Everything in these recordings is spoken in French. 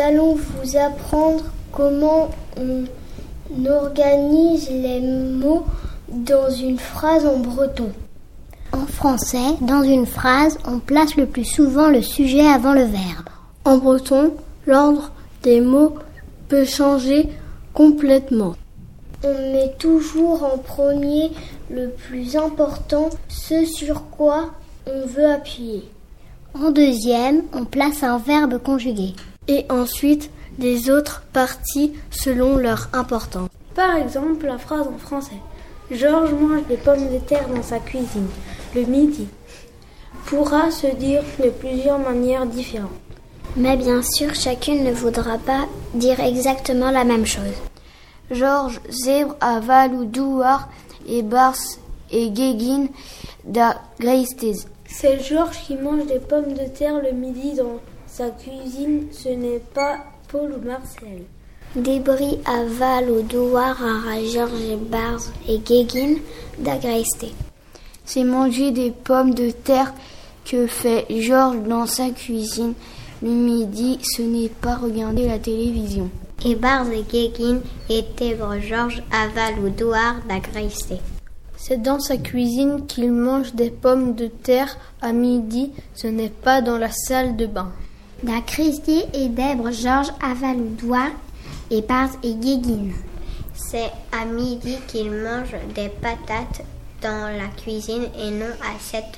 allons vous apprendre comment on organise les mots dans une phrase en breton. En français, dans une phrase, on place le plus souvent le sujet avant le verbe. En breton, l'ordre des mots peut changer complètement. On met toujours en premier le plus important, ce sur quoi on veut appuyer. En deuxième, on place un verbe conjugué. Et ensuite, les autres parties selon leur importance. Par exemple, la phrase en français. Georges mange des pommes de terre dans sa cuisine, le midi, pourra se dire de plusieurs manières différentes. Mais bien sûr, chacune ne voudra pas dire exactement la même chose. Georges zèbre à Valoudoar et Bars et Guégin da Greistez. C'est Georges qui mange des pommes de terre le midi dans sa cuisine, ce n'est pas Paul ou Marcel. Débris à Valoudoar à Georges et Bars et Guégin da Greistez. C'est manger des pommes de terre que fait Georges dans sa cuisine le midi, ce n'est pas regarder la télévision. Et Bars et Guégin et Georges à Valoudoar da Greistez. C'est dans sa cuisine qu'il mange des pommes de terre à midi, ce n'est pas dans la salle de bain. Da Greistez et Dèbre Georges à Valoudoar et Bars et Guégin. C'est à midi qu'il mange des patates dans la cuisine et non à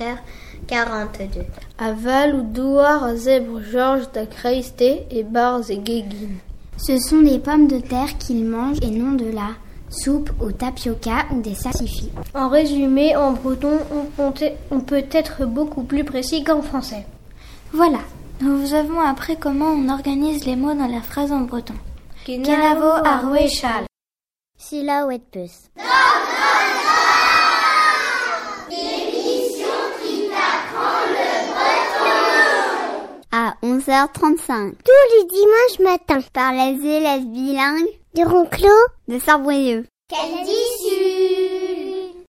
7h42. À Valoudoar, zèbre Georges da Greistez et Bars et Guégin. Ce sont des pommes de terre qu'ils mangent et non de la soupe au tapioca ou des salsifis. En résumé, en breton, on peut être beaucoup plus précis qu'en français. Voilà, nous vous avons appris comment on organise les mots dans la phrase en breton. Kenavo Arwechal. Sila ou et peus. À 11h35. Tous les dimanches matins. Par les élèves bilingues du Ronclos de Sarbrieuc. Candy